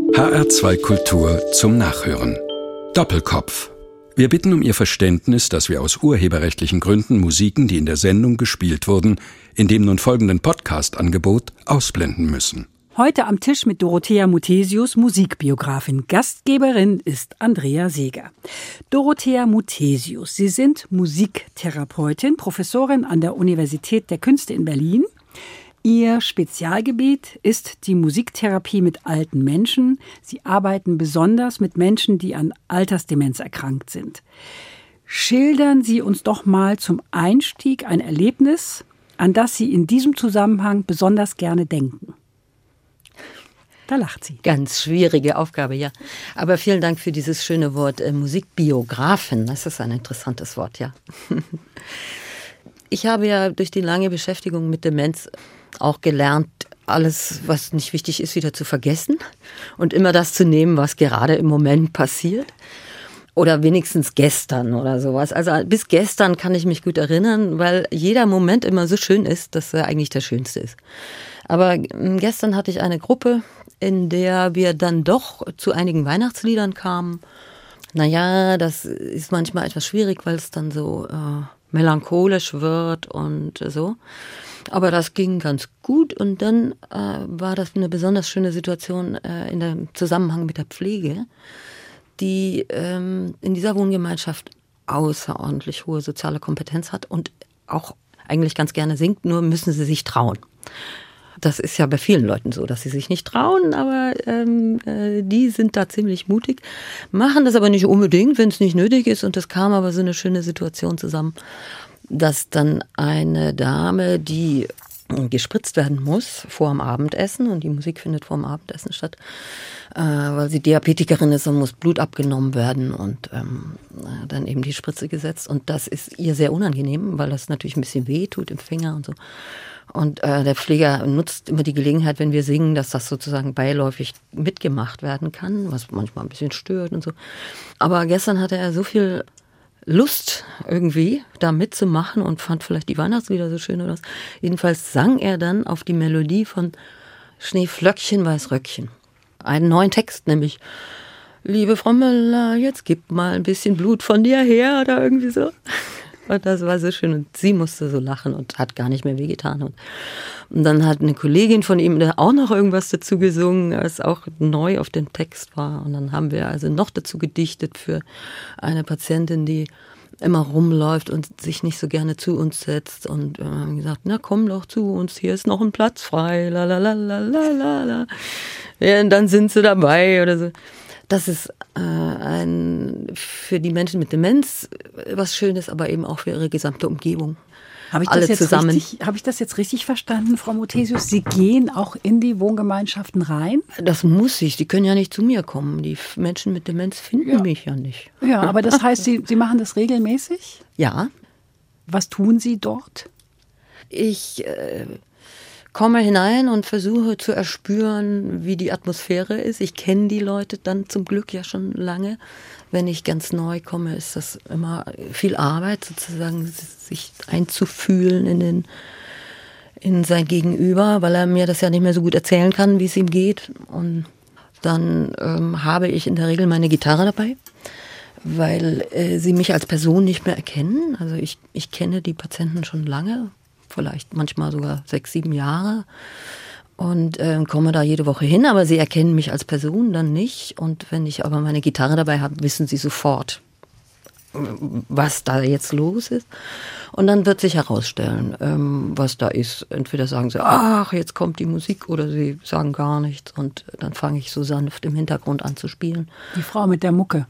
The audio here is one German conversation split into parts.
HR2 Kultur zum Nachhören. Doppelkopf. Wir bitten um Ihr Verständnis, dass wir aus urheberrechtlichen Gründen Musiken, die in der Sendung gespielt wurden, in dem nun folgenden Podcast-Angebot ausblenden müssen. Heute am Tisch mit Dorothea Muthesius, Musikbiografin. Gastgeberin ist Andrea Seeger. Dorothea Muthesius, Sie sind Musiktherapeutin, Professorin an der Universität der Künste in Berlin. Ihr Spezialgebiet ist die Musiktherapie mit alten Menschen. Sie arbeiten besonders mit Menschen, die an Altersdemenz erkrankt sind. Schildern Sie uns doch mal zum Einstieg ein Erlebnis, an das Sie in diesem Zusammenhang besonders gerne denken. Da lacht sie. Ganz schwierige Aufgabe, ja. Aber vielen Dank für dieses schöne Wort Musikbiografin. Das ist ein interessantes Wort, ja. Ich habe ja durch die lange Beschäftigung mit Demenz auch gelernt, alles, was nicht wichtig ist, wieder zu vergessen und immer das zu nehmen, was gerade im Moment passiert. Oder wenigstens gestern oder sowas. Also bis gestern kann ich mich gut erinnern, weil jeder Moment immer so schön ist, dass er eigentlich der schönste ist. Aber gestern hatte ich eine Gruppe, in der wir dann doch zu einigen Weihnachtsliedern kamen. Naja, das ist manchmal etwas schwierig, weil es dann so melancholisch wird und so. Aber das ging ganz gut und dann war das eine besonders schöne Situation in dem Zusammenhang mit der Pflege, die in dieser Wohngemeinschaft außerordentlich hohe soziale Kompetenz hat und auch eigentlich ganz gerne singt, nur müssen sie sich trauen. Das ist ja bei vielen Leuten so, dass sie sich nicht trauen, aber die sind da ziemlich mutig, machen das aber nicht unbedingt, wenn es nicht nötig ist. Und es kam aber so eine schöne Situation zusammen, dass dann eine Dame, die gespritzt werden muss vor dem Abendessen, und die Musik findet vor dem Abendessen statt, weil sie Diabetikerin ist und muss Blut abgenommen werden und dann eben die Spritze gesetzt. Und das ist ihr sehr unangenehm, weil das natürlich ein bisschen weh tut im Finger und so. Und der Pfleger nutzt immer die Gelegenheit, wenn wir singen, dass das sozusagen beiläufig mitgemacht werden kann, was manchmal ein bisschen stört und so. Aber gestern hatte er so viel Lust irgendwie da mitzumachen und fand vielleicht die Weihnachtslieder so schön oder was. Jedenfalls sang er dann auf die Melodie von Schneeflöckchen, Weißröckchen. Einen neuen Text, nämlich Liebe Frau Müller, jetzt gib mal ein bisschen Blut von dir her oder irgendwie so. Und das war so schön und sie musste so lachen und hat gar nicht mehr wehgetan. Und dann hat eine Kollegin von ihm da auch noch irgendwas dazu gesungen, was auch neu auf den Text war. Und dann haben wir also noch dazu gedichtet für eine Patientin, die immer rumläuft und sich nicht so gerne zu uns setzt. Und haben gesagt, na komm doch zu uns, hier ist noch ein Platz frei, la la la la la la. Ja, und dann sind sie dabei oder so. Das ist für die Menschen mit Demenz was Schönes, aber eben auch für ihre gesamte Umgebung. Habe ich das jetzt richtig verstanden, Frau Muthesius? Sie gehen auch in die Wohngemeinschaften rein? Das muss ich. Die können ja nicht zu mir kommen. Die Menschen mit Demenz finden mich ja nicht. Ja, aber das heißt, Sie machen das regelmäßig? Ja. Was tun Sie dort? Ich komme hinein und versuche zu erspüren, wie die Atmosphäre ist. Ich kenne die Leute dann zum Glück ja schon lange. Wenn ich ganz neu komme, ist das immer viel Arbeit, sozusagen sich einzufühlen in sein Gegenüber, weil er mir das ja nicht mehr so gut erzählen kann, wie es ihm geht. Und dann habe ich in der Regel meine Gitarre dabei, weil sie mich als Person nicht mehr erkennen. Also ich kenne die Patienten schon lange, vielleicht manchmal sogar 6, 7 Jahre und komme da jede Woche hin, aber sie erkennen mich als Person dann nicht. Und wenn ich aber meine Gitarre dabei habe, wissen sie sofort, was da jetzt los ist. Und dann wird sich herausstellen, was da ist. Entweder sagen sie, ach, jetzt kommt die Musik, oder sie sagen gar nichts. Und dann fange ich so sanft im Hintergrund an zu spielen. Die Frau mit der Mucke.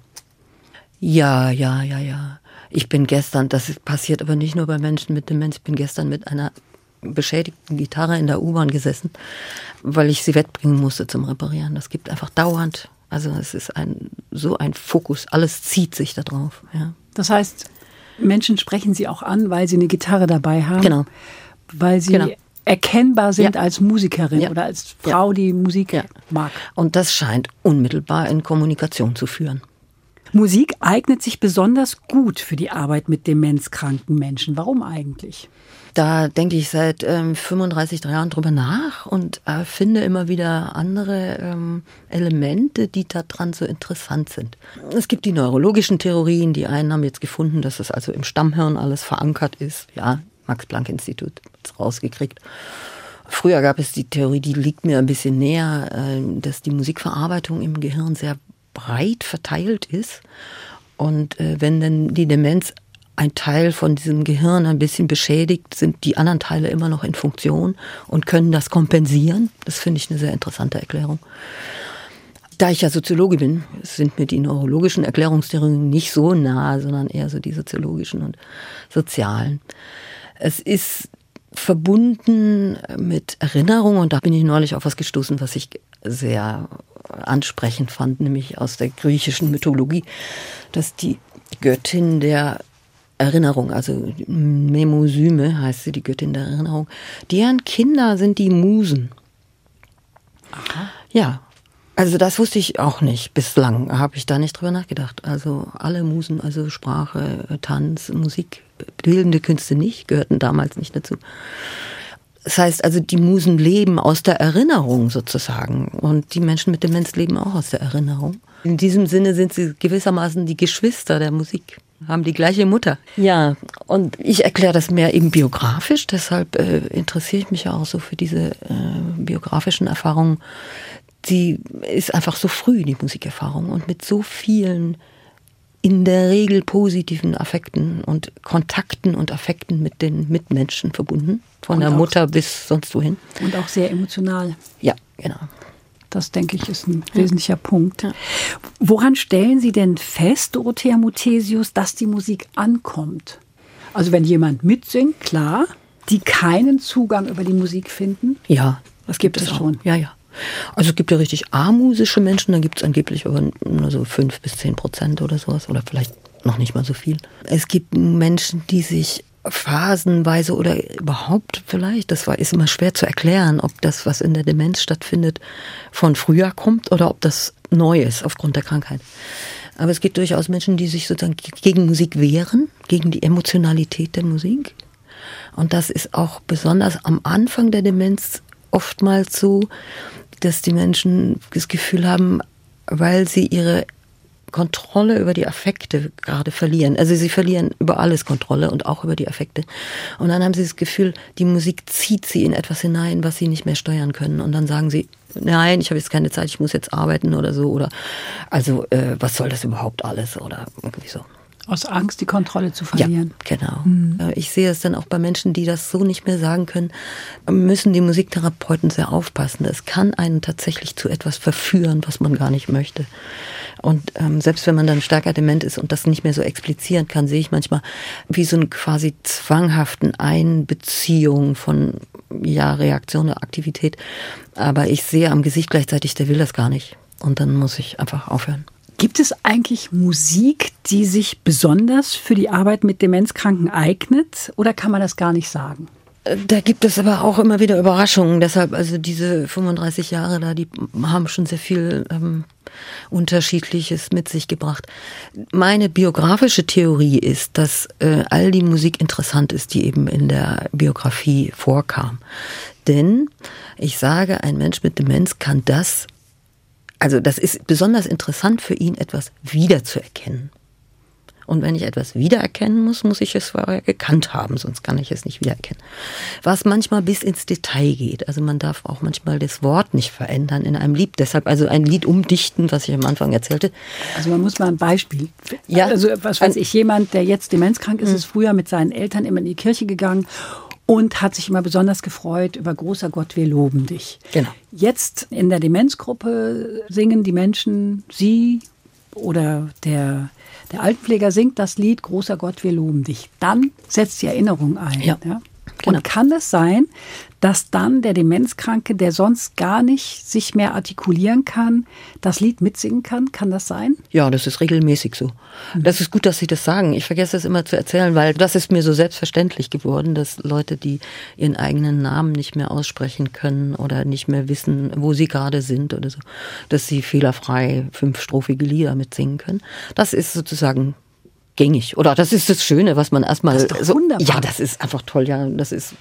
Ja. Ich bin gestern, das passiert aber nicht nur bei Menschen mit Demenz, ich bin gestern mit einer beschädigten Gitarre in der U-Bahn gesessen, weil ich sie wegbringen musste zum Reparieren. Das gibt einfach dauernd, also es ist so ein Fokus, alles zieht sich da drauf. Ja. Das heißt, Menschen sprechen Sie auch an, weil Sie eine Gitarre dabei haben? Genau. Weil Sie erkennbar sind als Musikerin oder als Frau, die Musik mag. Und das scheint unmittelbar in Kommunikation zu führen. Musik eignet sich besonders gut für die Arbeit mit demenzkranken Menschen. Warum eigentlich? Da denke ich seit 35 Jahren drüber nach und finde immer wieder andere Elemente, die daran so interessant sind. Es gibt die neurologischen Theorien. Die einen haben jetzt gefunden, dass es also im Stammhirn alles verankert ist. Ja, Max-Planck-Institut hat es rausgekriegt. Früher gab es die Theorie, die liegt mir ein bisschen näher, dass die Musikverarbeitung im Gehirn sehr breit verteilt ist. Und wenn dann die Demenz ein Teil von diesem Gehirn ein bisschen beschädigt, sind die anderen Teile immer noch in Funktion und können das kompensieren. Das finde ich eine sehr interessante Erklärung. Da ich ja Soziologe bin, sind mir die neurologischen Erklärungstheorien nicht so nahe, sondern eher so die soziologischen und sozialen. Es ist verbunden mit Erinnerung und da bin ich neulich auf was gestoßen, was ich sehr ansprechend fand, nämlich aus der griechischen Mythologie, dass die Göttin der Erinnerung, also Mnemosyne heißt sie, die Göttin der Erinnerung, deren Kinder sind die Musen. Aha. Ja, also das wusste ich auch nicht. Bislang habe ich da nicht drüber nachgedacht. Also alle Musen, also Sprache, Tanz, Musik, bildende Künste nicht, gehörten damals nicht dazu. Das heißt also, die Musen leben aus der Erinnerung sozusagen und die Menschen mit Demenz leben auch aus der Erinnerung. In diesem Sinne sind sie gewissermaßen die Geschwister der Musik, haben die gleiche Mutter. Ja, und ich erkläre das mehr eben biografisch, deshalb interessiere ich mich ja auch so für diese biografischen Erfahrungen. Die ist einfach so früh, die Musikerfahrung, und mit so vielen in der Regel positiven Affekten und Kontakten und Affekten mit den Mitmenschen verbunden. Von und der Mutter bis sonst wohin. Und auch sehr emotional. Ja, genau. Das, denke ich, ist ein wesentlicher Punkt. Ja. Woran stellen Sie denn fest, Dorothea Muthesius, dass die Musik ankommt? Also wenn jemand mitsingt, klar, die keinen Zugang über die Musik finden? Ja, das gibt es schon. Ja, ja. Also es gibt ja richtig amusische Menschen, da gibt es angeblich aber nur so 5-10% oder sowas oder vielleicht noch nicht mal so viel. Es gibt Menschen, die sich phasenweise oder überhaupt vielleicht, ist immer schwer zu erklären, ob das, was in der Demenz stattfindet, von früher kommt oder ob das neu ist aufgrund der Krankheit. Aber es gibt durchaus Menschen, die sich sozusagen gegen Musik wehren, gegen die Emotionalität der Musik. Und das ist auch besonders am Anfang der Demenz oftmals so, dass die Menschen das Gefühl haben, weil sie ihre Kontrolle über die Affekte gerade verlieren. Also sie verlieren über alles Kontrolle und auch über die Affekte. Und dann haben sie das Gefühl, die Musik zieht sie in etwas hinein, was sie nicht mehr steuern können. Und dann sagen sie, nein, ich habe jetzt keine Zeit, ich muss jetzt arbeiten oder so. Oder also was soll das überhaupt alles? Oder irgendwie so. Aus Angst, die Kontrolle zu verlieren. Ja, genau. Ich sehe es dann auch bei Menschen, die das so nicht mehr sagen können, müssen die Musiktherapeuten sehr aufpassen. Es kann einen tatsächlich zu etwas verführen, was man gar nicht möchte. Und selbst wenn man dann stärker dement ist und das nicht mehr so explizieren kann, sehe ich manchmal wie so einen quasi zwanghaften Einbeziehung von Reaktion oder Aktivität. Aber ich sehe am Gesicht gleichzeitig, der will das gar nicht. Und dann muss ich einfach aufhören. Gibt es eigentlich Musik, die sich besonders für die Arbeit mit Demenzkranken eignet? Oder kann man das gar nicht sagen? Da gibt es aber auch immer wieder Überraschungen. Deshalb, also diese 35 Jahre da, die haben schon sehr viel Unterschiedliches mit sich gebracht. Meine biografische Theorie ist, dass all die Musik interessant ist, die eben in der Biografie vorkam. Denn ich sage, ein Mensch mit Demenz kann das ist besonders interessant für ihn, etwas wiederzuerkennen. Und wenn ich etwas wiedererkennen muss, muss ich es vorher gekannt haben, sonst kann ich es nicht wiedererkennen. Was manchmal bis ins Detail geht. Also man darf auch manchmal das Wort nicht verändern in einem Lied. Deshalb also ein Lied umdichten, was ich am Anfang erzählte. Also man muss mal ein Beispiel. Ja, also was weiß ich, jemand, der jetzt demenzkrank ist, ist früher mit seinen Eltern immer in die Kirche gegangen und hat sich immer besonders gefreut über Großer Gott, wir loben dich. Genau. Jetzt in der Demenzgruppe singen die Menschen, sie oder der Altenpfleger singt das Lied Großer Gott, wir loben dich. Dann setzt die Erinnerung ein. Ja. Ja? Genau. Und kann es sein, dass dann der Demenzkranke, der sonst gar nicht sich mehr artikulieren kann, das Lied mitsingen kann? Kann das sein? Ja, das ist regelmäßig so. Das ist gut, dass Sie das sagen. Ich vergesse das immer zu erzählen, weil das ist mir so selbstverständlich geworden, dass Leute, die ihren eigenen Namen nicht mehr aussprechen können oder nicht mehr wissen, wo sie gerade sind oder so, dass sie fehlerfrei 5-strophige Lieder mitsingen können. Das ist sozusagen gängig. Oder das ist das Schöne, was man erstmal das ist doch so. Wunderbar. Ja, das ist einfach toll. Ja,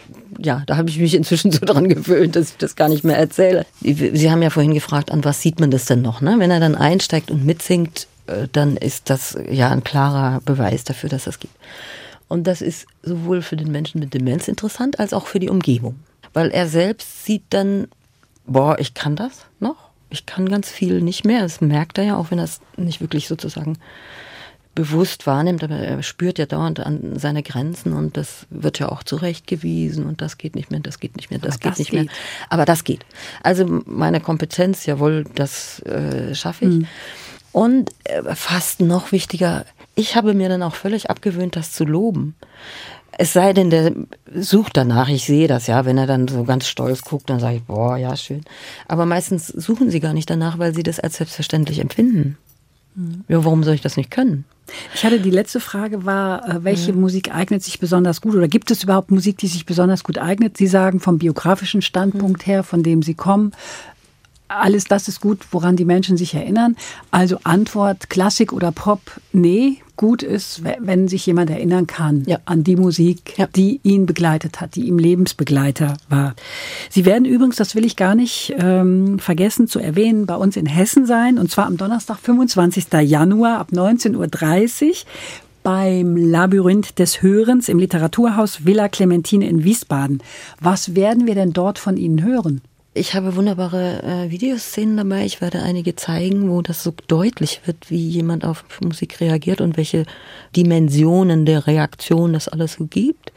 da habe ich mich inzwischen so dran gewöhnt, dass ich das gar nicht mehr erzähle. Sie haben ja vorhin gefragt, an was sieht man das denn noch? Ne? Wenn er dann einsteigt und mitsingt, dann ist das ja ein klarer Beweis dafür, dass das gibt. Und das ist sowohl für den Menschen mit Demenz interessant, als auch für die Umgebung. Weil er selbst sieht dann, ich kann das noch. Ich kann ganz viel nicht mehr. Das merkt er ja, auch wenn er es nicht wirklich sozusagen bewusst wahrnimmt, aber er spürt ja dauernd an seine Grenzen und das wird ja auch zurechtgewiesen und das geht nicht mehr, das geht nicht mehr, das geht nicht mehr. Aber das geht. Also meine Kompetenz, jawohl, das schaffe ich. Und fast noch wichtiger, ich habe mir dann auch völlig abgewöhnt, das zu loben. Es sei denn, der sucht danach, ich sehe das ja, wenn er dann so ganz stolz guckt, dann sage ich, ja, schön. Aber meistens suchen sie gar nicht danach, weil sie das als selbstverständlich empfinden. Ja, warum soll ich das nicht können? Ich hatte die letzte Frage war, welche Musik eignet sich besonders gut oder gibt es überhaupt Musik, die sich besonders gut eignet? Sie sagen vom biografischen Standpunkt her, von dem Sie kommen, alles das ist gut, woran die Menschen sich erinnern. Also Antwort, Klassik oder Pop, nee, gut ist, wenn sich jemand erinnern kann an die Musik, die ihn begleitet hat, die ihm Lebensbegleiter war. Sie werden übrigens, das will ich gar nicht vergessen zu erwähnen, bei uns in Hessen sein, und zwar am Donnerstag, 25. Januar ab 19.30 Uhr beim Labyrinth des Hörens im Literaturhaus Villa Clementine in Wiesbaden. Was werden wir denn dort von Ihnen hören? Ich habe wunderbare Videoszenen dabei. Ich werde einige zeigen, wo das so deutlich wird, wie jemand auf Musik reagiert und welche Dimensionen der Reaktion das alles so gibt.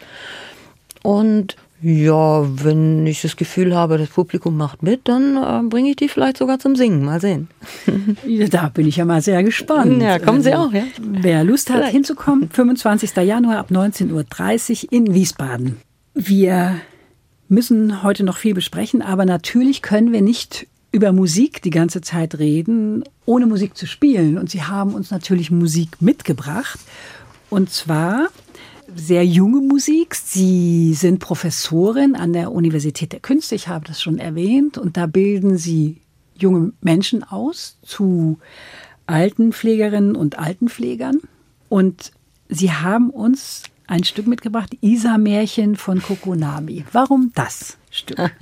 Und ja, wenn ich das Gefühl habe, das Publikum macht mit, dann bringe ich die vielleicht sogar zum Singen. Mal sehen. Da bin ich ja mal sehr gespannt. Ja, kommen Sie auch, ja. Wer Lust hat, hinzukommen, 25. Januar ab 19.30 Uhr in Wiesbaden. Wir müssen heute noch viel besprechen, aber natürlich können wir nicht über Musik die ganze Zeit reden, ohne Musik zu spielen. Und Sie haben uns natürlich Musik mitgebracht. Und zwar sehr junge Musik. Sie sind Professorin an der Universität der Künste, ich habe das schon erwähnt. Und da bilden Sie junge Menschen aus zu Altenpflegerinnen und Altenpflegern. Und Sie haben uns ein Stück mitgebracht, Isa-Märchen von Kokonami. Warum das Stück?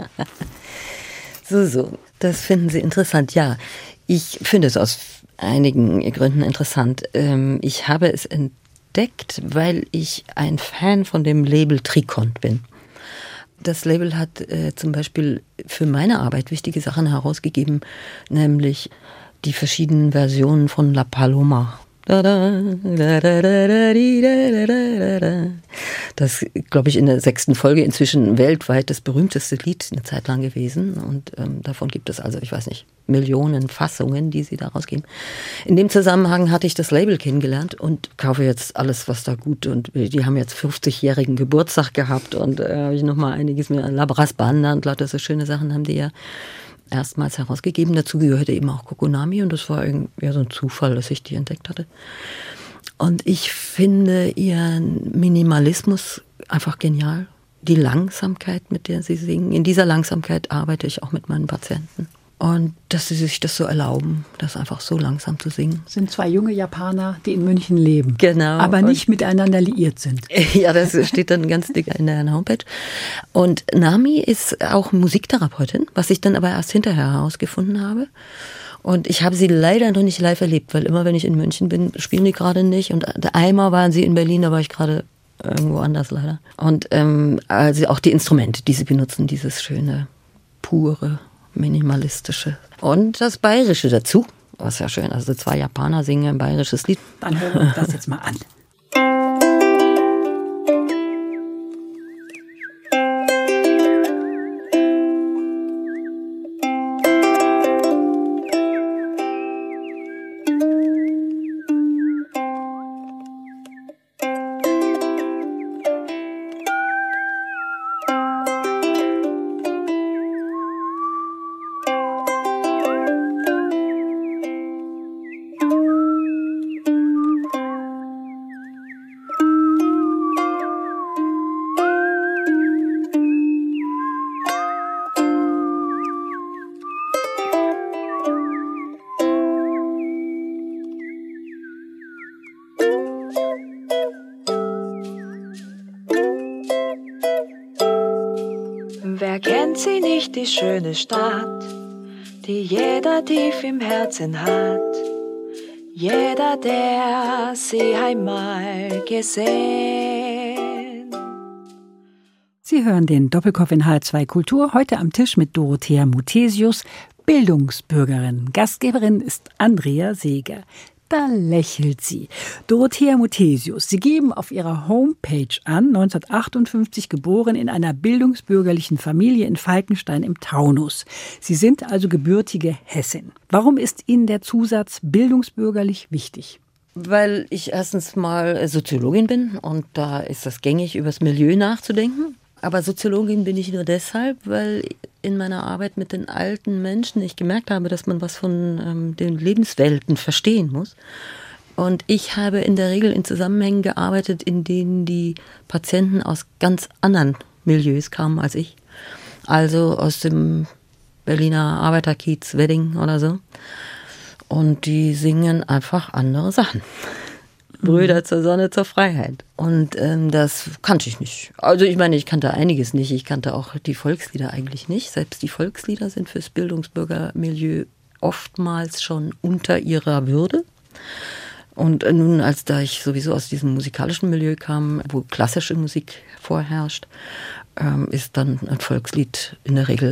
So, das finden Sie interessant. Ja, ich finde es aus einigen Gründen interessant. Ich habe es entdeckt, weil ich ein Fan von dem Label Trikont bin. Das Label hat zum Beispiel für meine Arbeit wichtige Sachen herausgegeben, nämlich die verschiedenen Versionen von La Paloma. Das, glaube ich, in der 6. Folge inzwischen weltweit das berühmteste Lied eine Zeit lang gewesen. Und davon gibt es also, ich weiß nicht, Millionen Fassungen, die sie daraus geben. In dem Zusammenhang hatte ich das Label kennengelernt und kaufe jetzt alles, was da gut. Und die haben jetzt 50-jährigen Geburtstag gehabt und habe ich nochmal einiges mehr. La Brass Banda und lauter so schöne Sachen haben die ja erstmals herausgegeben. Dazu gehörte eben auch Kokonami und das war irgendwie so ein Zufall, dass ich die entdeckt hatte. Und ich finde ihren Minimalismus einfach genial. Die Langsamkeit, mit der sie singen. In dieser Langsamkeit arbeite ich auch mit meinen Patienten. Und dass sie sich das so erlauben, das einfach so langsam zu singen. Das sind 2 junge Japaner, die in München leben. Genau. Aber nicht miteinander liiert sind. Ja, das steht dann ganz dick in der Homepage. Und Nami ist auch Musiktherapeutin, was ich dann aber erst hinterher herausgefunden habe. Und ich habe sie leider noch nicht live erlebt, weil immer, wenn ich in München bin, spielen die gerade nicht. Und einmal waren sie in Berlin, da war ich gerade irgendwo anders leider. Und also auch die Instrumente, die sie benutzen, dieses schöne, pure, minimalistische. Und das Bayerische dazu, was ja schön, also 2 Japaner singen ein bayerisches Lied. Dann hören wir uns das jetzt mal an. sie nicht die schöne Stadt, die jeder tief im Herzen hat? Jeder, der sie einmal gesehen. Sie hören den Doppelkopf in HR2 Kultur, heute am Tisch mit Dorothea Muthesius, Bildungsbürgerin. Gastgeberin ist Andrea Seeger. Da lächelt sie. Dorothea Muthesius, Sie geben auf Ihrer Homepage an, 1958 geboren in einer bildungsbürgerlichen Familie in Falkenstein im Taunus. Sie sind also gebürtige Hessin. Warum ist Ihnen der Zusatz bildungsbürgerlich wichtig? Weil ich erstens mal Soziologin bin und da ist das gängig, über das Milieu nachzudenken. Aber Soziologin bin ich nur deshalb, weil in meiner Arbeit mit den alten Menschen ich gemerkt habe, dass man was von den Lebenswelten verstehen muss. Und ich habe in der Regel in Zusammenhängen gearbeitet, in denen die Patienten aus ganz anderen Milieus kamen als ich. Also aus dem Berliner Arbeiterkiez, Wedding oder so. Und die singen einfach andere Sachen. Brüder zur Sonne, zur Freiheit. Und das kannte ich nicht. Also ich meine, ich kannte einiges nicht. Ich kannte auch die Volkslieder eigentlich nicht. Selbst die Volkslieder sind fürs Bildungsbürgermilieu oftmals schon unter ihrer Würde. Und nun, da ich sowieso aus diesem musikalischen Milieu kam, wo klassische Musik vorherrscht, ist dann ein Volkslied in der Regel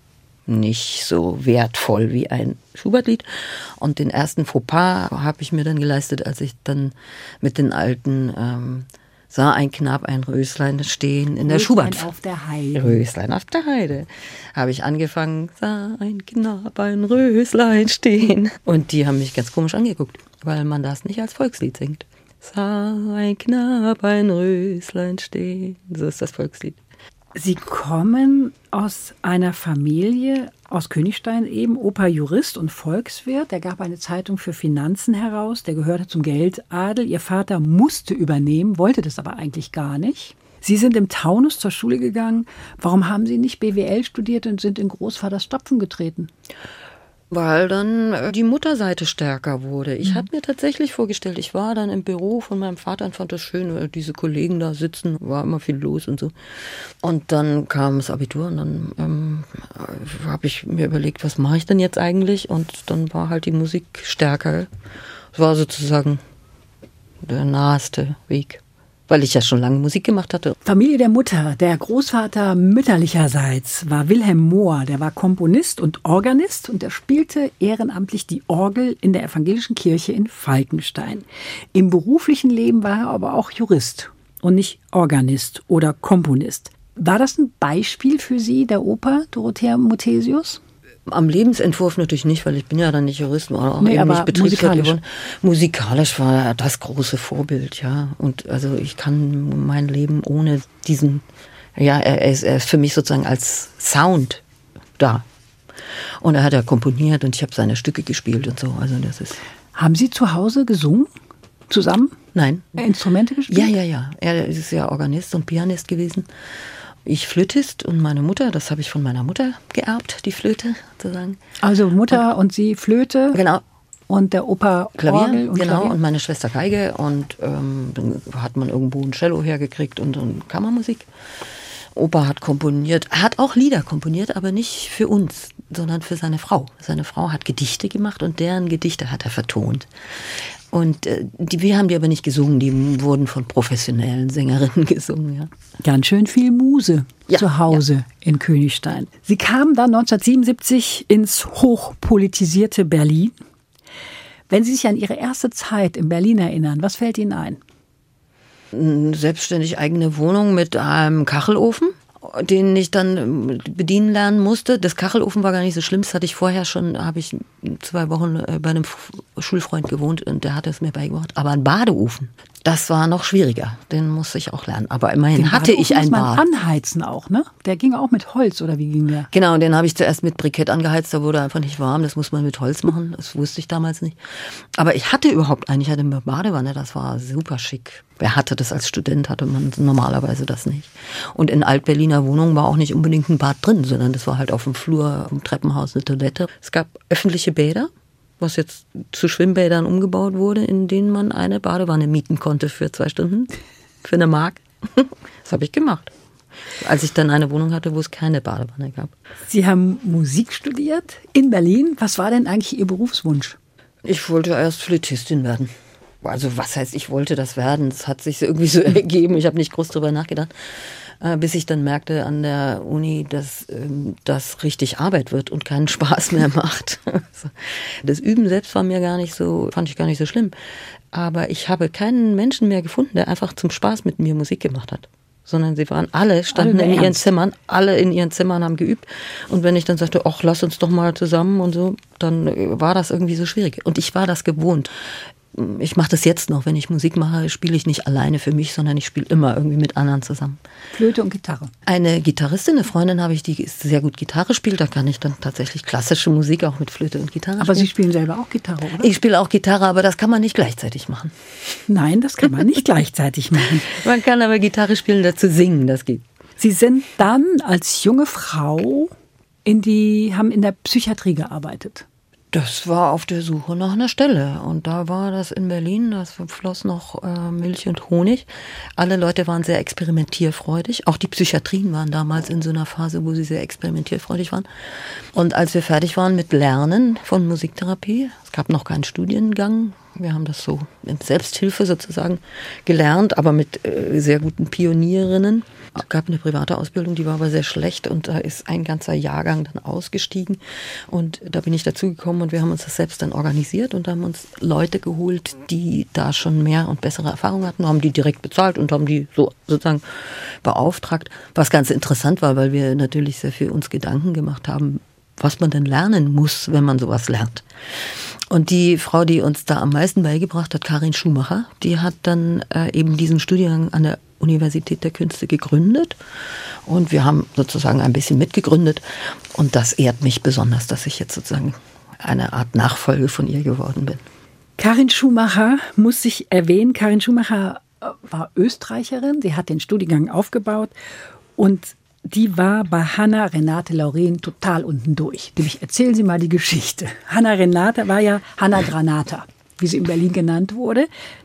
nicht so wertvoll wie ein Schubert-Lied. Und den ersten Fauxpas habe ich mir dann geleistet, als ich dann mit den alten sah ein Knab ein Röslein stehen in der Schubert. Röslein auf der Heide. Röslein auf der Heide. Habe ich angefangen, sah ein Knab ein Röslein stehen. Und die haben mich ganz komisch angeguckt, weil man das nicht als Volkslied singt. Sah ein Knab ein Röslein stehen. So ist das Volkslied. Sie kommen aus einer Familie aus Königstein eben, Opa Jurist und Volkswirt. Der gab eine Zeitung für Finanzen heraus, der gehörte zum Geldadel. Ihr Vater musste übernehmen, wollte das aber eigentlich gar nicht. Sie sind im Taunus zur Schule gegangen. Warum haben Sie nicht BWL studiert und sind in Großvaters Stapfen getreten? Weil dann die Mutterseite stärker wurde. Ich habe mir tatsächlich vorgestellt, ich war dann im Büro von meinem Vater und fand das schön, weil diese Kollegen da sitzen, war immer viel los und so. Und dann kam das Abitur und dann habe ich mir überlegt, was mache ich denn jetzt eigentlich? Und dann war halt die Musik stärker. Es war sozusagen der naheste Weg, weil ich ja schon lange Musik gemacht hatte. Familie der Mutter, der Großvater mütterlicherseits war Wilhelm Mohr, der war Komponist und Organist und er spielte ehrenamtlich die Orgel in der evangelischen Kirche in Falkenstein. Im beruflichen Leben war er aber auch Jurist und nicht Organist oder Komponist. War das ein Beispiel für Sie, der Oper Dorothea Muthesius? Am Lebensentwurf natürlich nicht, weil ich bin ja dann nicht Jurist, war auch nee, eben aber nicht Betriebswirt geworden. Musikalisch war er das große Vorbild, ja. Und also ich kann mein Leben ohne diesen, ja, er ist für mich sozusagen als Sound da. Und er hat ja komponiert und ich habe seine Stücke gespielt und so. Also das ist. Haben Sie zu Hause gesungen? Zusammen? Nein. Instrumente gespielt? Ja. Er ist ja Organist und Pianist gewesen. Ich Flötist und meine Mutter, das habe ich von meiner Mutter geerbt, die Flöte sozusagen. Also Mutter und Sie Flöte? Genau. Und der Opa Klavier, Orgel und genau, Klavier? und meine Schwester Geige und dann hat man irgendwo ein Cello hergekriegt und Kammermusik. Opa hat komponiert, hat auch Lieder komponiert, aber nicht für uns, sondern für seine Frau. Seine Frau hat Gedichte gemacht und deren Gedichte hat er vertont. Und wir haben die aber nicht gesungen, die wurden von professionellen Sängerinnen gesungen. Ja. Ganz schön viel Muse zu Hause in Königstein. Sie kamen dann 1977 ins hochpolitisierte Berlin. Wenn Sie sich an Ihre erste Zeit in Berlin erinnern, was fällt Ihnen ein? Selbstständig eigene Wohnung mit einem Kachelofen, den ich dann bedienen lernen musste. Das Kachelofen war gar nicht so schlimm, das hatte ich vorher schon, habe ich 2 Wochen bei einem Schulfreund gewohnt und der hat es mir beigebracht. Aber ein Badeofen, das war noch schwieriger, den musste ich auch lernen. Aber immerhin hatte ich ein Bad. Den muss man anheizen auch, ne? Der ging auch mit Holz, oder wie ging der? Genau, den habe ich zuerst mit Brikett angeheizt, da wurde einfach nicht warm, das muss man mit Holz machen, das wusste ich damals nicht. Aber ich hatte überhaupt einen, ich hatte eine Badewanne, das war super schick. Wer hatte das als Student, hatte man normalerweise das nicht. Und in Alt-Berliner Wohnungen war auch nicht unbedingt ein Bad drin, sondern das war halt auf dem Flur, im Treppenhaus eine Toilette. Es gab öffentliche Bäder, was jetzt zu Schwimmbädern umgebaut wurde, in denen man eine Badewanne mieten konnte für 2 Stunden, für 1 Mark. Das habe ich gemacht. als ich dann eine Wohnung hatte, wo es keine Badewanne gab. Sie haben Musik studiert in Berlin. Was war denn eigentlich Ihr Berufswunsch? Ich wollte erst Flötistin werden. Also was heißt, ich wollte das werden? Es hat sich irgendwie so ergeben. Ich habe nicht groß drüber nachgedacht. Bis ich dann merkte an der Uni, dass das richtig Arbeit wird und keinen Spaß mehr macht. Das Üben selbst war mir fand ich gar nicht so schlimm. Aber ich habe keinen Menschen mehr gefunden, der einfach zum Spaß mit mir Musik gemacht hat. Sondern sie standen in ihren Zimmern, alle in ihren Zimmern haben geübt. Und wenn ich dann sagte, ach, lass uns doch mal zusammen und so, dann war das irgendwie so schwierig. Und ich war das gewohnt. Ich mache das jetzt noch, wenn ich Musik mache, spiele ich nicht alleine für mich, sondern ich spiele immer irgendwie mit anderen zusammen. Flöte und Gitarre? Eine Gitarristin, eine Freundin habe ich, die sehr gut Gitarre spielt. Da kann ich dann tatsächlich klassische Musik auch mit Flöte und Gitarre spielen. Aber Sie spielen selber auch Gitarre, oder? Ich spiele auch Gitarre, aber das kann man nicht gleichzeitig machen. Nein, das kann man nicht gleichzeitig machen. Man kann aber Gitarre spielen, dazu singen, das geht. Sie sind dann als junge Frau haben in der Psychiatrie gearbeitet. Das war auf der Suche nach einer Stelle. Und da war das in Berlin, das floss noch Milch und Honig. Alle Leute waren sehr experimentierfreudig. Auch die Psychiatrien waren damals in so einer Phase, wo sie sehr experimentierfreudig waren. Und als wir fertig waren mit Lernen von Musiktherapie, es gab noch keinen Studiengang, wir haben das so in Selbsthilfe sozusagen gelernt, aber mit sehr guten Pionierinnen. Es gab eine private Ausbildung, die war aber sehr schlecht und da ist ein ganzer Jahrgang dann ausgestiegen und da bin ich dazugekommen und wir haben uns das selbst dann organisiert und haben uns Leute geholt, die da schon mehr und bessere Erfahrungen hatten, haben die direkt bezahlt und haben die so sozusagen beauftragt, was ganz interessant war, weil wir natürlich sehr viel uns Gedanken gemacht haben, was man denn lernen muss, wenn man sowas lernt. Und die Frau, die uns da am meisten beigebracht hat, Karin Schumacher, die hat dann eben diesen Studiengang an der Universität der Künste gegründet. Und wir haben sozusagen ein bisschen mitgegründet. Und das ehrt mich besonders, dass ich jetzt sozusagen eine Art Nachfolge von ihr geworden bin. Karin Schumacher muss ich erwähnen. Karin Schumacher war Österreicherin. Sie hat den Studiengang aufgebaut und die war bei Hanna Renate Laurin total unten durch. Nämlich erzählen Sie mal die Geschichte. Hanna Renate war ja Hanna Granata, wie sie in Berlin genannt wurde,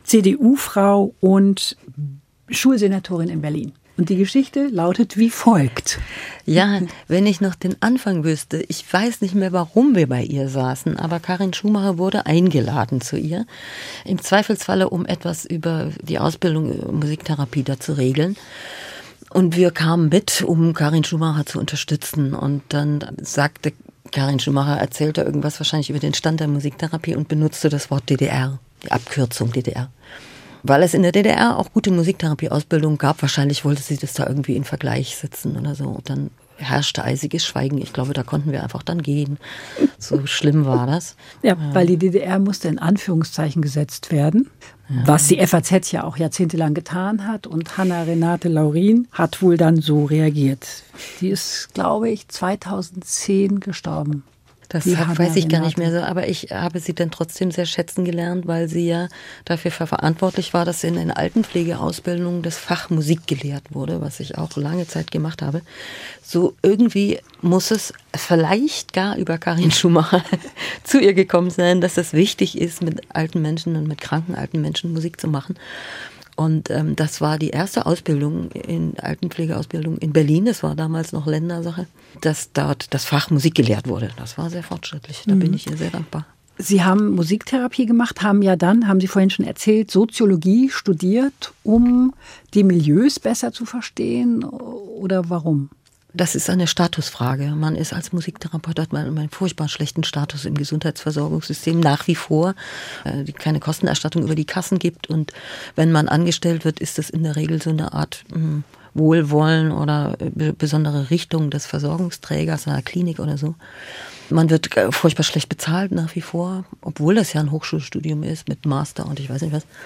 CDU-Frau und Schulsenatorin in Berlin. Und die Geschichte lautet wie folgt. Ja, wenn ich noch den Anfang wüsste, ich weiß nicht mehr, warum wir bei ihr saßen, aber Karin Schumacher wurde eingeladen zu ihr, im Zweifelsfalle, um etwas über die Ausbildung Musiktherapie da zu regeln. Und wir kamen mit, um Karin Schumacher zu unterstützen. Und dann sagte Karin Schumacher, erzählte irgendwas wahrscheinlich über den Stand der Musiktherapie und benutzte das Wort DDR, die Abkürzung DDR. Weil es in der DDR auch gute Musiktherapie-Ausbildung gab, wahrscheinlich wollte sie das da irgendwie in Vergleich setzen oder so. Und dann herrschte eisiges Schweigen. Ich glaube, da konnten wir einfach dann gehen. So schlimm war das. Ja, weil die DDR musste in Anführungszeichen gesetzt werden, was die FAZ ja auch jahrzehntelang getan hat. Und Hanna Renate Laurin hat wohl dann so reagiert. Die ist, glaube ich, 2010 gestorben. Das weiß ich gar nicht mehr so, aber ich habe sie dann trotzdem sehr schätzen gelernt, weil sie ja dafür verantwortlich war, dass in den Altenpflegeausbildungen das Fach Musik gelehrt wurde, was ich auch lange Zeit gemacht habe. So irgendwie muss es vielleicht gar über Karin Schumacher zu ihr gekommen sein, dass es wichtig ist, mit alten Menschen und mit kranken alten Menschen Musik zu machen. Und das war die erste Ausbildung, Altenpflegeausbildung in Berlin, das war damals noch Ländersache, dass dort das Fach Musik gelehrt wurde. Das war sehr fortschrittlich, da bin ich ihr sehr dankbar. Sie haben Musiktherapie gemacht, haben Sie vorhin schon erzählt, Soziologie studiert, um die Milieus besser zu verstehen, oder warum? Das ist eine Statusfrage. Man ist als Musiktherapeut, hat man einen furchtbar schlechten Status im Gesundheitsversorgungssystem nach wie vor, die keine Kostenerstattung über die Kassen gibt. Und wenn man angestellt wird, ist das in der Regel so eine Art Wohlwollen oder besondere Richtung des Versorgungsträgers, einer Klinik oder so. Man wird furchtbar schlecht bezahlt nach wie vor, obwohl das ja ein Hochschulstudium ist mit Master und ich weiß nicht was.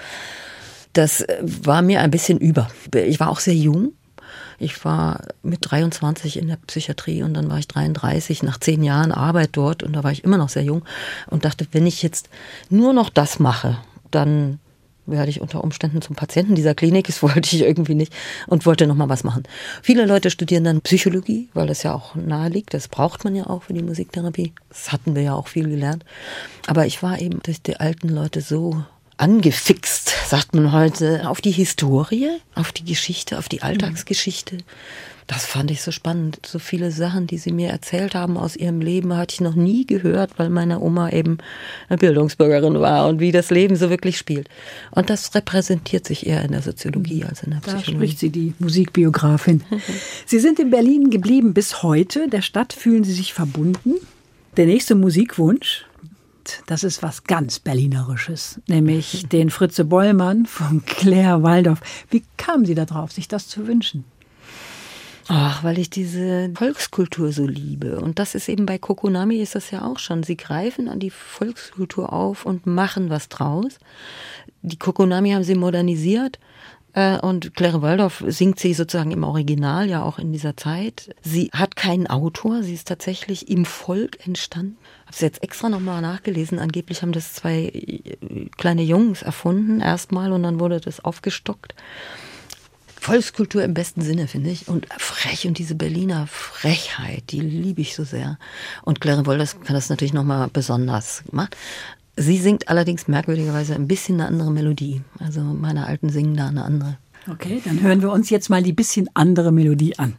Das war mir ein bisschen über. Ich war auch sehr jung. Ich war mit 23 in der Psychiatrie und dann war ich 33 nach 10 Jahren Arbeit dort und da war ich immer noch sehr jung und dachte, wenn ich jetzt nur noch das mache, dann werde ich unter Umständen zum Patienten dieser Klinik. Das wollte ich irgendwie nicht und wollte noch mal was machen. Viele Leute studieren dann Psychologie, weil das ja auch nahe liegt. Das braucht man ja auch für die Musiktherapie. Das hatten wir ja auch viel gelernt. Aber ich war eben durch die alten Leute so angefixt, sagt man heute, auf die Historie, auf die Geschichte, auf die Alltagsgeschichte. Das fand ich so spannend. So viele Sachen, die sie mir erzählt haben aus ihrem Leben, hatte ich noch nie gehört, weil meine Oma eben eine Bildungsbürgerin war und wie das Leben so wirklich spielt. Und das repräsentiert sich eher in der Soziologie als in der Psychologie. Da spricht sie, die Musikbiografin. Sie sind in Berlin geblieben bis heute. Der Stadt fühlen Sie sich verbunden. Der nächste Musikwunsch, das ist was ganz Berlinerisches, nämlich den Fritze Bollmann von Claire Waldorf. Wie kamen Sie da drauf, sich das zu wünschen? Ach, weil ich diese Volkskultur so liebe. Und das ist eben bei Kokonami ist das ja auch schon. Sie greifen an die Volkskultur auf und machen was draus. Die Kokonami haben sie modernisiert. Und Claire Waldorf singt sie sozusagen im Original, ja auch in dieser Zeit. Sie hat keinen Autor, sie ist tatsächlich im Volk entstanden. Ich habe es jetzt extra nochmal nachgelesen. Angeblich haben das 2 kleine Jungs erfunden erstmal und dann wurde das aufgestockt. Volkskultur im besten Sinne, finde ich. Und frech und diese Berliner Frechheit, die liebe ich so sehr. Und Claire Waldorf kann das natürlich nochmal besonders machen. Sie singt allerdings merkwürdigerweise ein bisschen eine andere Melodie. Also meine Alten singen da eine andere. Okay, dann hören wir uns jetzt mal die bisschen andere Melodie an.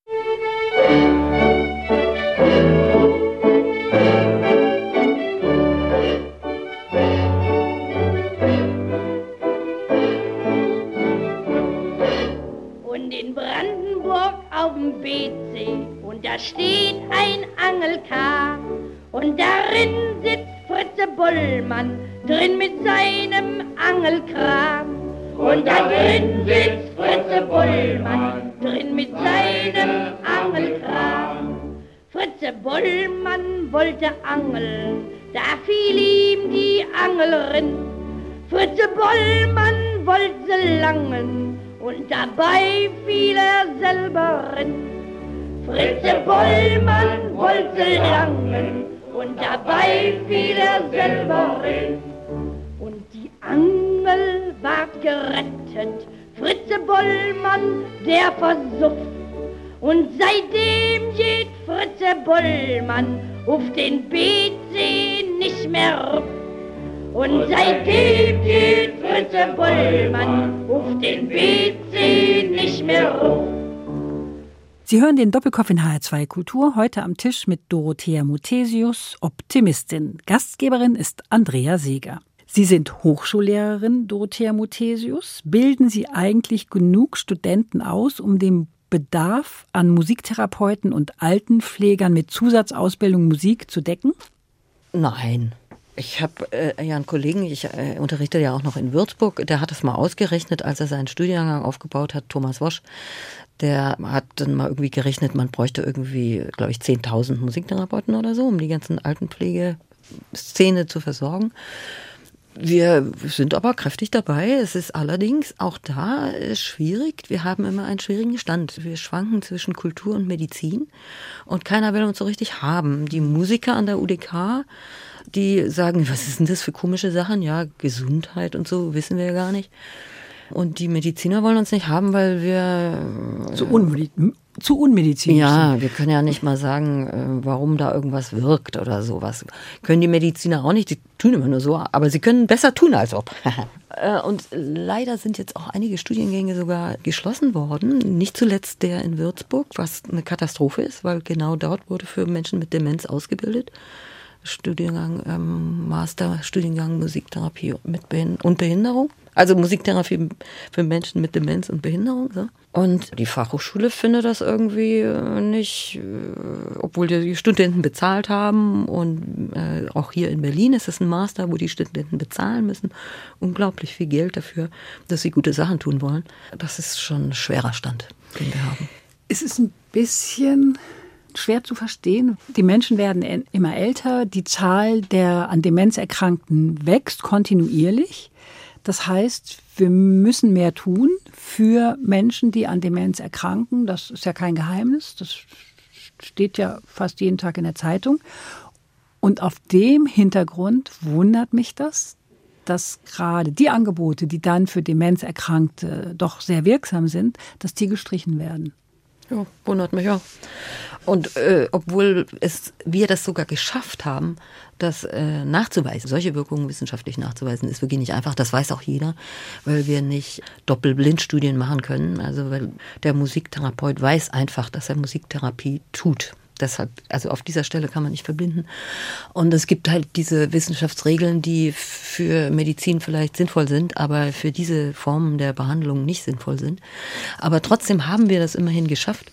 Und in Brandenburg auf dem Beetsee, und da steht ein Angelkar, und darin sitzt Fritze Bollmann, drin mit seinem Angelkram. Und da drin sitzt Fritze Bollmann, drin mit seinem Angelkram. Fritze Bollmann wollte angeln, da fiel ihm die Angelerin. Fritze Bollmann wollte sie langen, und dabei fiel er selber rein. Fritze Bollmann wollte langen, und dabei fiel er selber rein. Und die Angel ward gerettet, Fritze Bollmann, der versufft. Und seitdem geht Fritze Bollmann auf den Beetsee nicht mehr rup. Und seitdem geht Fritze Bollmann auf den Beetsee nicht mehr rup. Sie hören den Doppelkopf in HR2 Kultur, heute am Tisch mit Dorothea Muthesius, Optimistin. Gastgeberin ist Andrea Seeger. Sie sind Hochschullehrerin, Dorothea Muthesius. Bilden Sie eigentlich genug Studenten aus, um den Bedarf an Musiktherapeuten und Altenpflegern mit Zusatzausbildung Musik zu decken? Nein. Ich habe ja einen Kollegen, ich unterrichte ja auch noch in Würzburg, der hat das mal ausgerechnet, als er seinen Studiengang aufgebaut hat, Thomas Wosch. Der hat dann mal irgendwie gerechnet, man bräuchte irgendwie, glaube ich, 10.000 Musiktherapeuten oder so, um die ganzen Altenpflegeszene zu versorgen. Wir sind aber kräftig dabei. Es ist allerdings auch da schwierig. Wir haben immer einen schwierigen Stand. Wir schwanken zwischen Kultur und Medizin und keiner will uns so richtig haben. Die Musiker an der UDK, die sagen, was ist denn das für komische Sachen? Ja, Gesundheit und so wissen wir ja gar nicht. Und die Mediziner wollen uns nicht haben, weil wir zu unmedizinisch ja, sind. Wir können ja nicht mal sagen, warum da irgendwas wirkt oder sowas. Können die Mediziner auch nicht, die tun immer nur so, aber sie können besser tun als ob. Und leider sind jetzt auch einige Studiengänge sogar geschlossen worden, nicht zuletzt der in Würzburg, was eine Katastrophe ist, weil genau dort wurde für Menschen mit Demenz ausgebildet. Masterstudiengang Musiktherapie und Behinderung. Also Musiktherapie für Menschen mit Demenz und Behinderung. So. Und die Fachhochschule findet das irgendwie nicht, obwohl die Studenten bezahlt haben. Und auch hier in Berlin ist es ein Master, wo die Studenten bezahlen müssen. Unglaublich viel Geld dafür, dass sie gute Sachen tun wollen. Das ist schon ein schwerer Stand, den wir haben. Es ist ein bisschen schwer zu verstehen. Die Menschen werden immer älter. Die Zahl der an Demenz Erkrankten wächst kontinuierlich. Das heißt, wir müssen mehr tun für Menschen, die an Demenz erkranken. Das ist ja kein Geheimnis. Das steht ja fast jeden Tag in der Zeitung. Und auf dem Hintergrund wundert mich das, dass gerade die Angebote, die dann für Demenzerkrankte doch sehr wirksam sind, dass die gestrichen werden. Ja, wundert mich auch. Und obwohl wir das sogar geschafft haben, das nachzuweisen, solche Wirkungen wissenschaftlich nachzuweisen, ist wirklich nicht einfach. Das weiß auch jeder, weil wir nicht Doppelblindstudien machen können. Also weil der Musiktherapeut weiß einfach, dass er Musiktherapie tut. Deshalb, also auf dieser Stelle kann man nicht verblinden. Und es gibt halt diese Wissenschaftsregeln, die für Medizin vielleicht sinnvoll sind, aber für diese Formen der Behandlung nicht sinnvoll sind. Aber trotzdem haben wir das immerhin geschafft,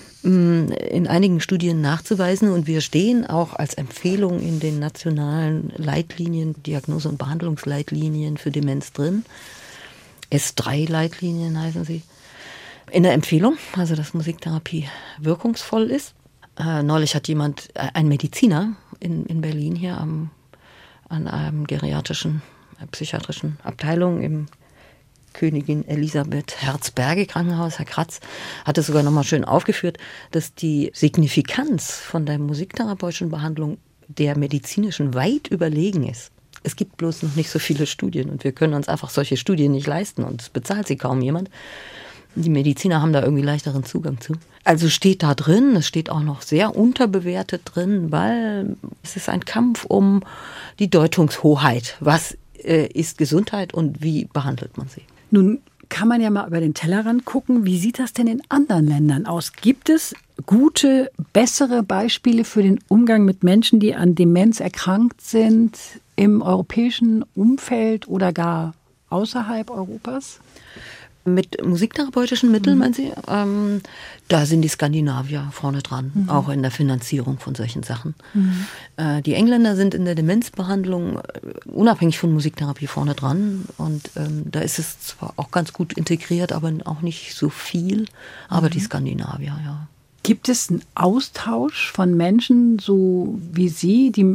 in einigen Studien nachzuweisen, und wir stehen auch als Empfehlung in den nationalen Leitlinien, Diagnose- und Behandlungsleitlinien für Demenz drin. S3-Leitlinien heißen sie. In der Empfehlung, also dass Musiktherapie wirkungsvoll ist. Neulich hat jemand, ein Mediziner in Berlin hier an einem geriatrischen, psychiatrischen Abteilung im Königin Elisabeth Herzberge Krankenhaus, Herr Kratz, hat es sogar nochmal schön aufgeführt, dass die Signifikanz von der musiktherapeutischen Behandlung der medizinischen weit überlegen ist. Es gibt bloß noch nicht so viele Studien und wir können uns einfach solche Studien nicht leisten und es bezahlt sie kaum jemand. Die Mediziner haben da irgendwie leichteren Zugang zu. Also steht da drin, es steht auch noch sehr unterbewertet drin, weil es ist ein Kampf um die Deutungshoheit. Was ist Gesundheit und wie behandelt man sie? Nun kann man ja mal über den Tellerrand gucken. Wie sieht das denn in anderen Ländern aus? Gibt es gute, bessere Beispiele für den Umgang mit Menschen, die an Demenz erkrankt sind, im europäischen Umfeld oder gar außerhalb Europas? Mit musiktherapeutischen Mitteln, meinen Sie? Da sind die Skandinavier vorne dran, auch in der Finanzierung von solchen Sachen. Die Engländer sind in der Demenzbehandlung unabhängig von Musiktherapie vorne dran. Und da ist es zwar auch ganz gut integriert, aber auch nicht so viel. Aber die Skandinavier, ja. Gibt es einen Austausch von Menschen, so wie Sie, die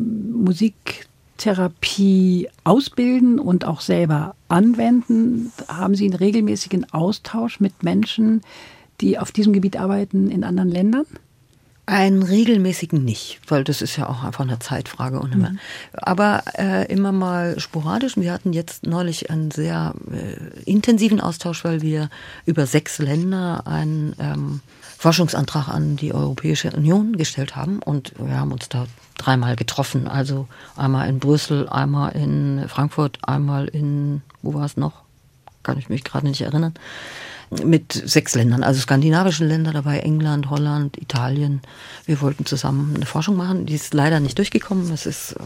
Musiktherapie ausbilden und auch selber anwenden? Haben Sie einen regelmäßigen Austausch mit Menschen, die auf diesem Gebiet arbeiten in anderen Ländern? Einen regelmäßigen nicht, weil das ist ja auch einfach eine Zeitfrage. Aber immer mal sporadisch. Wir hatten jetzt neulich einen sehr intensiven Austausch, weil wir über 6 Länder einen Forschungsantrag an die Europäische Union gestellt haben. Und wir haben uns da 3-mal getroffen. Also einmal in Brüssel, einmal in Frankfurt, einmal in, wo war es noch? Kann ich mich gerade nicht erinnern. Mit 6 Ländern, also skandinavischen Länder dabei, England, Holland, Italien. Wir wollten zusammen eine Forschung machen, die ist leider nicht durchgekommen. Es ist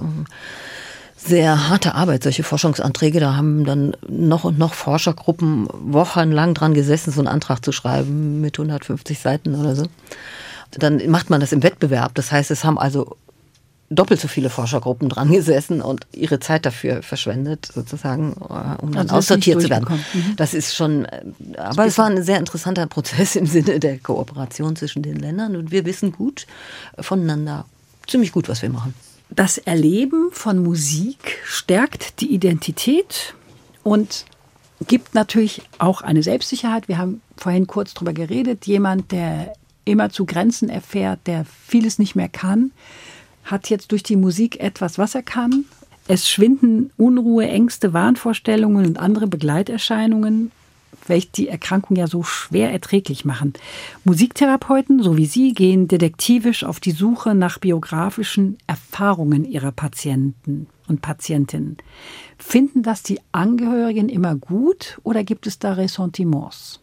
sehr harte Arbeit, solche Forschungsanträge. Da haben dann noch und noch Forschergruppen wochenlang dran gesessen, so einen Antrag zu schreiben mit 150 Seiten oder so. Dann macht man das im Wettbewerb. Das heißt, es haben also doppelt so viele Forschergruppen dran gesessen und ihre Zeit dafür verschwendet, sozusagen, um dann aussortiert zu werden. Das ist schon, aber es war ein sehr interessanter Prozess im Sinne der Kooperation zwischen den Ländern und wir wissen gut voneinander, ziemlich gut, was wir machen. Das Erleben von Musik stärkt die Identität und gibt natürlich auch eine Selbstsicherheit. Wir haben vorhin kurz drüber geredet. Jemand, der immer zu Grenzen erfährt, der vieles nicht mehr kann, hat jetzt durch die Musik etwas, was er kann. Es schwinden Unruhe, Ängste, Wahnvorstellungen und andere Begleiterscheinungen, welche die Erkrankung ja so schwer erträglich machen. Musiktherapeuten, so wie Sie, gehen detektivisch auf die Suche nach biografischen Erfahrungen ihrer Patienten und Patientinnen. Finden das die Angehörigen immer gut oder gibt es da Ressentiments?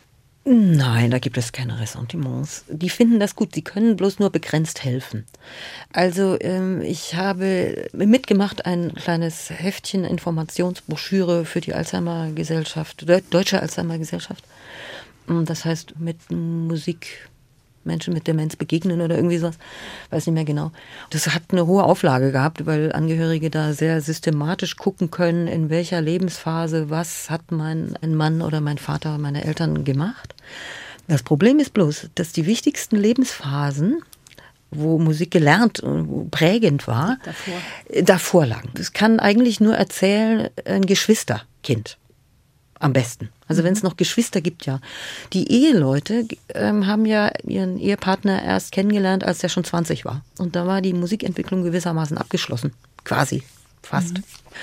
Nein, da gibt es keine Ressentiments. Die finden das gut, sie können bloß nur begrenzt helfen. Also ich habe mitgemacht ein kleines Heftchen, Informationsbroschüre für die Alzheimer-Gesellschaft, Deutsche Alzheimer-Gesellschaft. Das heißt mit Musik Menschen mit Demenz begegnen oder irgendwie sowas, weiß nicht mehr genau. Das hat eine hohe Auflage gehabt, weil Angehörige da sehr systematisch gucken können, in welcher Lebensphase, was hat ein Mann oder mein Vater, meine Eltern gemacht. Das Problem ist bloß, dass die wichtigsten Lebensphasen, wo Musik gelernt und prägend war, davor lagen. Das kann eigentlich nur erzählen ein Geschwisterkind. Am besten. Also wenn es noch Geschwister gibt, ja. Die Eheleute haben ja ihren Ehepartner erst kennengelernt, als der schon 20 war. Und da war die Musikentwicklung gewissermaßen abgeschlossen. Quasi. Fast.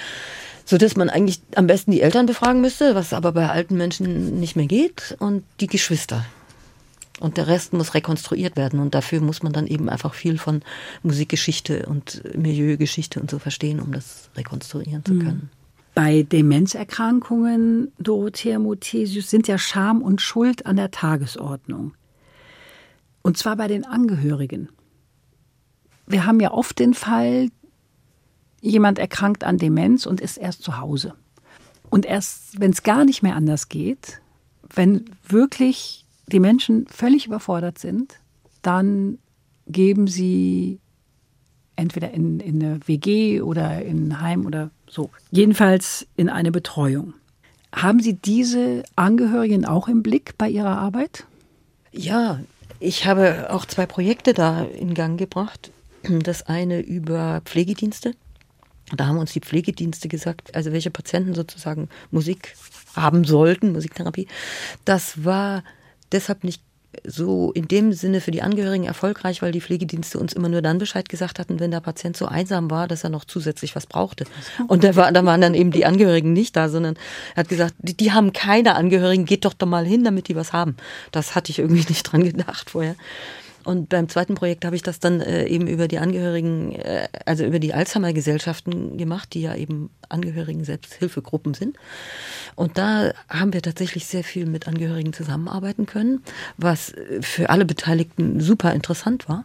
So dass man eigentlich am besten die Eltern befragen müsste, was aber bei alten Menschen nicht mehr geht. Und die Geschwister. Und der Rest muss rekonstruiert werden. Und dafür muss man dann eben einfach viel von Musikgeschichte und Milieugeschichte und so verstehen, um das rekonstruieren zu können. Bei Demenzerkrankungen, Dorothea Muthesius, sind ja Scham und Schuld an der Tagesordnung. Und zwar bei den Angehörigen. Wir haben ja oft den Fall, jemand erkrankt an Demenz und ist erst zu Hause. Und erst, wenn es gar nicht mehr anders geht, wenn wirklich die Menschen völlig überfordert sind, dann geben sie entweder in eine WG oder in ein Heim oder so. Jedenfalls in eine Betreuung. Haben Sie diese Angehörigen auch im Blick bei Ihrer Arbeit? Ja, ich habe auch 2 Projekte da in Gang gebracht. Das eine über Pflegedienste. Da haben uns die Pflegedienste gesagt, also welche Patienten sozusagen Musik haben sollten, Musiktherapie. Das war deshalb nicht so in dem Sinne für die Angehörigen erfolgreich, weil die Pflegedienste uns immer nur dann Bescheid gesagt hatten, wenn der Patient so einsam war, dass er noch zusätzlich was brauchte. Und da waren dann eben die Angehörigen nicht da, sondern er hat gesagt, die haben keine Angehörigen, geht doch mal hin, damit die was haben. Das hatte ich irgendwie nicht dran gedacht vorher. Und beim zweiten Projekt habe ich das dann eben über die Angehörigen, also über die Alzheimer-Gesellschaften gemacht, die ja eben Angehörigen-Selbsthilfegruppen sind. Und da haben wir tatsächlich sehr viel mit Angehörigen zusammenarbeiten können, was für alle Beteiligten super interessant war.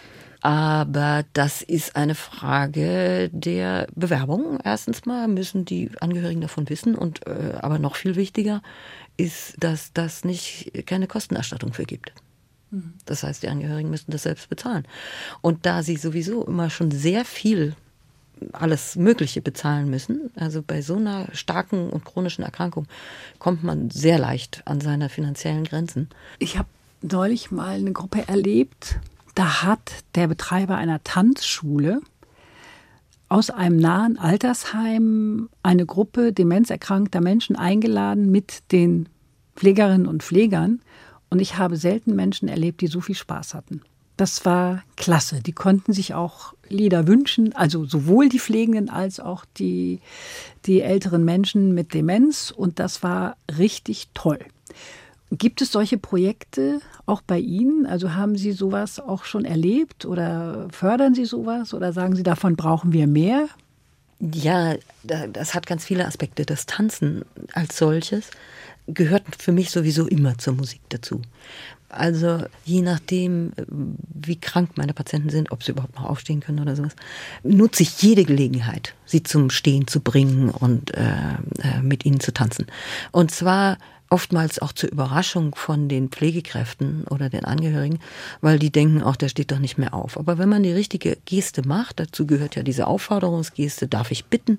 Aber das ist eine Frage der Bewerbung. Erstens mal müssen die Angehörigen davon wissen und aber noch viel wichtiger ist, dass das keine Kostenerstattung für gibt. Das heißt, die Angehörigen müssen das selbst bezahlen. Und da sie sowieso immer schon sehr viel alles Mögliche bezahlen müssen, also bei so einer starken und chronischen Erkrankung kommt man sehr leicht an seine finanziellen Grenzen. Ich habe neulich mal eine Gruppe erlebt, da hat der Betreiber einer Tanzschule aus einem nahen Altersheim eine Gruppe demenzerkrankter Menschen eingeladen mit den Pflegerinnen und Pflegern. Und ich habe selten Menschen erlebt, die so viel Spaß hatten. Das war klasse. Die konnten sich auch Lieder wünschen, also sowohl die Pflegenden als auch die älteren Menschen mit Demenz. Und das war richtig toll. Gibt es solche Projekte auch bei Ihnen? Also haben Sie sowas auch schon erlebt oder fördern Sie sowas oder sagen Sie, davon brauchen wir mehr? Ja, das hat ganz viele Aspekte. Das Tanzen als solches gehört für mich sowieso immer zur Musik dazu. Also je nachdem, wie krank meine Patienten sind, ob sie überhaupt noch aufstehen können oder sowas, nutze ich jede Gelegenheit, sie zum Stehen zu bringen und mit ihnen zu tanzen. Und zwar oftmals auch zur Überraschung von den Pflegekräften oder den Angehörigen, weil die denken, auch der steht doch nicht mehr auf. Aber wenn man die richtige Geste macht, dazu gehört ja diese Aufforderungsgeste, darf ich bitten,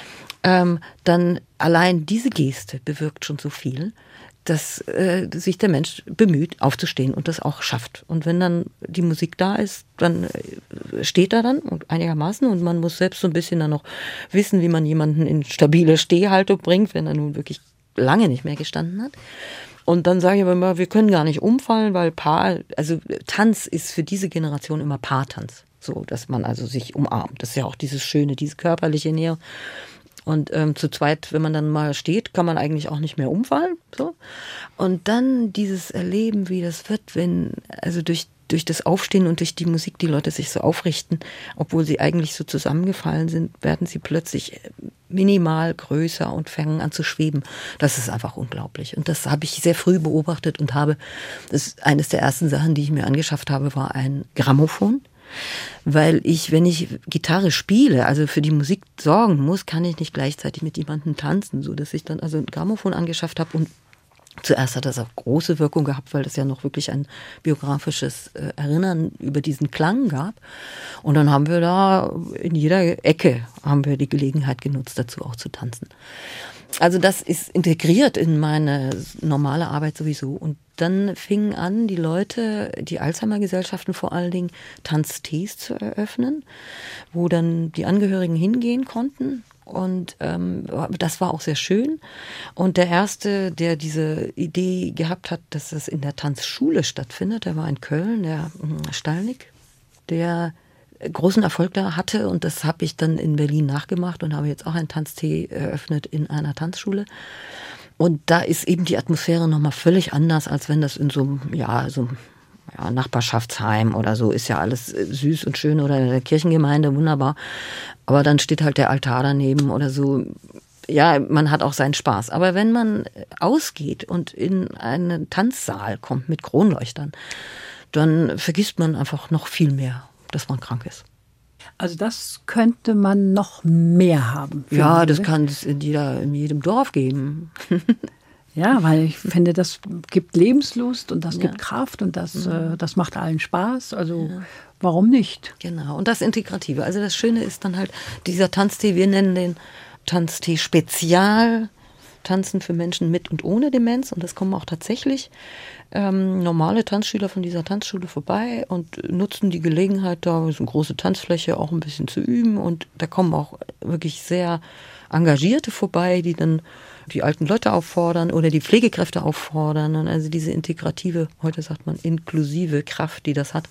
dann allein diese Geste bewirkt schon so viel, dass sich der Mensch bemüht, aufzustehen und das auch schafft. Und wenn dann die Musik da ist, dann steht er dann und einigermaßen und man muss selbst so ein bisschen dann noch wissen, wie man jemanden in stabile Stehhaltung bringt, wenn er nun wirklich lange nicht mehr gestanden hat. Und dann sage ich aber immer, wir können gar nicht umfallen, weil Tanz ist für diese Generation immer Paartanz. So, dass man also sich umarmt. Das ist ja auch dieses Schöne, diese körperliche Nähe. Und zu zweit, wenn man dann mal steht, kann man eigentlich auch nicht mehr umfallen. So. Und dann dieses Erleben, wie das wird, wenn, also durch das Aufstehen und durch die Musik die Leute sich so aufrichten, obwohl sie eigentlich so zusammengefallen sind, werden sie plötzlich minimal größer und fangen an zu schweben. Das ist einfach unglaublich. Und das habe ich sehr früh beobachtet und das ist eines der ersten Sachen, die ich mir angeschafft habe, war ein Grammophon. Weil wenn ich Gitarre spiele, also für die Musik sorgen muss, kann ich nicht gleichzeitig mit jemandem tanzen, so dass ich dann also ein Grammophon angeschafft habe und zuerst hat das auch große Wirkung gehabt, weil das ja noch wirklich ein biografisches Erinnern über diesen Klang gab. Und dann haben wir da in jeder Ecke haben wir die Gelegenheit genutzt, dazu auch zu tanzen. Also das ist integriert in meine normale Arbeit sowieso. Und dann fingen an, die Leute, die Alzheimer-Gesellschaften vor allen Dingen, Tanztees zu eröffnen, wo dann die Angehörigen hingehen konnten. Und das war auch sehr schön. Und der Erste, der diese Idee gehabt hat, dass das in der Tanzschule stattfindet, der war in Köln, der Stallnick, der großen Erfolg da hatte. Und das habe ich dann in Berlin nachgemacht und habe jetzt auch einen Tanztee eröffnet in einer Tanzschule. Und da ist eben die Atmosphäre nochmal völlig anders, als wenn das in so Nachbarschaftsheim oder so, ist ja alles süß und schön, oder in der Kirchengemeinde, wunderbar. Aber dann steht halt der Altar daneben oder so. Ja, man hat auch seinen Spaß. Aber wenn man ausgeht und in einen Tanzsaal kommt mit Kronleuchtern, dann vergisst man einfach noch viel mehr, dass man krank ist. Also das könnte man noch mehr haben. Ja, das kann es in jedem Dorf geben. Ja, weil ich finde, das gibt Lebenslust und das gibt Kraft und das macht allen Spaß. Also warum nicht? Genau, und das Integrative. Also das Schöne ist dann halt dieser Tanztee, wir nennen den Tanztee Spezial, Tanzen für Menschen mit und ohne Demenz. Und das kommen auch tatsächlich normale Tanzschüler von dieser Tanzschule vorbei und nutzen die Gelegenheit, da ist eine große Tanzfläche, auch ein bisschen zu üben. Und da kommen auch wirklich sehr Engagierte vorbei, die dann die alten Leute auffordern oder die Pflegekräfte auffordern. Und also diese integrative, heute sagt man inklusive Kraft, die das hat,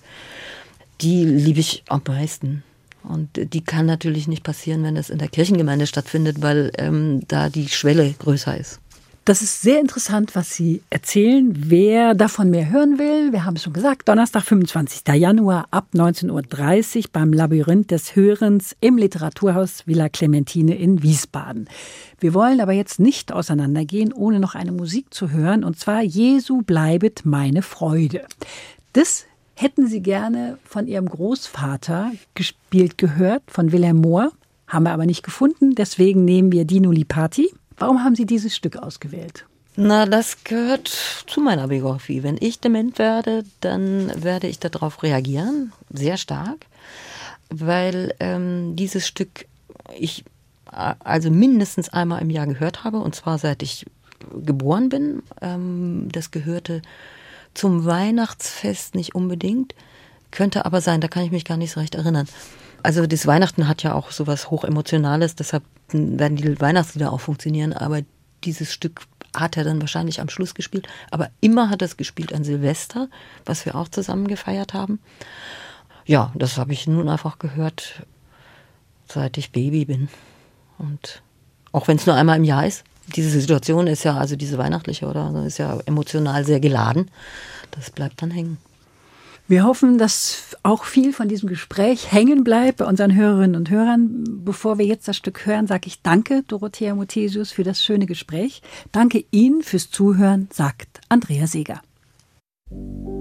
die liebe ich am meisten. Und die kann natürlich nicht passieren, wenn es in der Kirchengemeinde stattfindet, weil da die Schwelle größer ist. Das ist sehr interessant, was Sie erzählen. Wer davon mehr hören will, wir haben es schon gesagt, Donnerstag, 25. Januar ab 19.30 Uhr beim Labyrinth des Hörens im Literaturhaus Villa Clementine in Wiesbaden. Wir wollen aber jetzt nicht auseinandergehen, ohne noch eine Musik zu hören, und zwar Jesu bleibet meine Freude. Das hätten Sie gerne von Ihrem Großvater gespielt gehört, von Wilhelm Mohr, haben wir aber nicht gefunden, deswegen nehmen wir Dino Lipati. Warum haben Sie dieses Stück ausgewählt? Na, das gehört zu meiner Biografie. Wenn ich dement werde, dann werde ich darauf reagieren, sehr stark, weil dieses Stück ich also mindestens einmal im Jahr gehört habe, und zwar seit ich geboren bin. Das gehörte zum Weihnachtsfest nicht unbedingt, könnte aber sein, da kann ich mich gar nicht so recht erinnern. Also das Weihnachten hat ja auch sowas Hochemotionales, deshalb werden die Weihnachtslieder auch funktionieren, aber dieses Stück hat er dann wahrscheinlich am Schluss gespielt, aber immer hat er es gespielt an Silvester, was wir auch zusammen gefeiert haben. Ja, das habe ich nun einfach gehört, seit ich Baby bin. Und auch wenn es nur einmal im Jahr ist, diese Situation ist ja, also diese weihnachtliche oder ist ja emotional sehr geladen, das bleibt dann hängen. Wir hoffen, dass auch viel von diesem Gespräch hängen bleibt bei unseren Hörerinnen und Hörern. Bevor wir jetzt das Stück hören, sage ich danke, Dorothea Muthesius, für das schöne Gespräch. Danke Ihnen fürs Zuhören, sagt Andrea Seeger.